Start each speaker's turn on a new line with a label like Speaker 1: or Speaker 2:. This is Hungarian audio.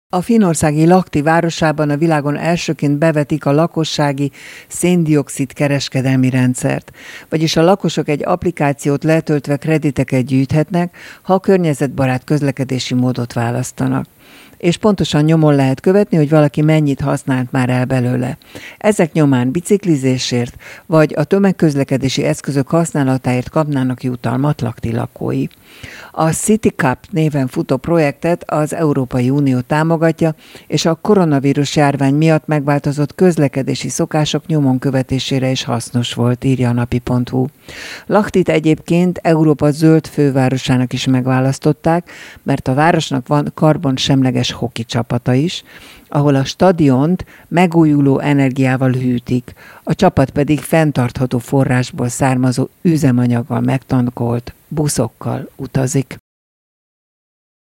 Speaker 1: A finnországi Lahti városában a világon elsőként bevetik a lakossági szén-dioxid kereskedelmi rendszert. Vagyis a lakosok egy applikációt letöltve krediteket gyűjthetnek, ha a környezetbarát közlekedési módot választanak. És pontosan nyomon lehet követni, hogy valaki mennyit használt már el belőle. Ezek nyomán biciklizésért vagy a tömegközlekedési eszközök használatáért kapnának jutalmat Lahti lakói. A City Cup néven futó projektet az Európai Unió támogatja, és a koronavírus járvány miatt megváltozott közlekedési szokások nyomon követésére is hasznos volt, írja a napi.hu. Lahtit egyébként Európa zöld fővárosának is megválasztották, mert a városnak van karbonsemleges hoki csapata is, ahol a stadiont megújuló energiával hűtik, a csapat pedig fenntartható forrásból származó üzemanyaggal megtankolt buszokkal utazik.